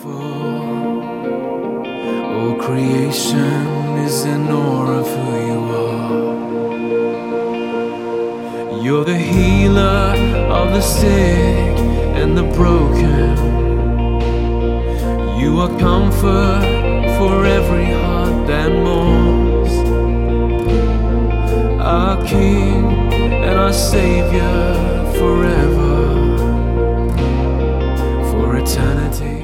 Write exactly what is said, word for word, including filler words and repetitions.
beautiful. All creation is in awe of who you are. You're the healer of the sick and the broken. You are comfort for every heart that mourns. Our King and our Savior forever, for eternity.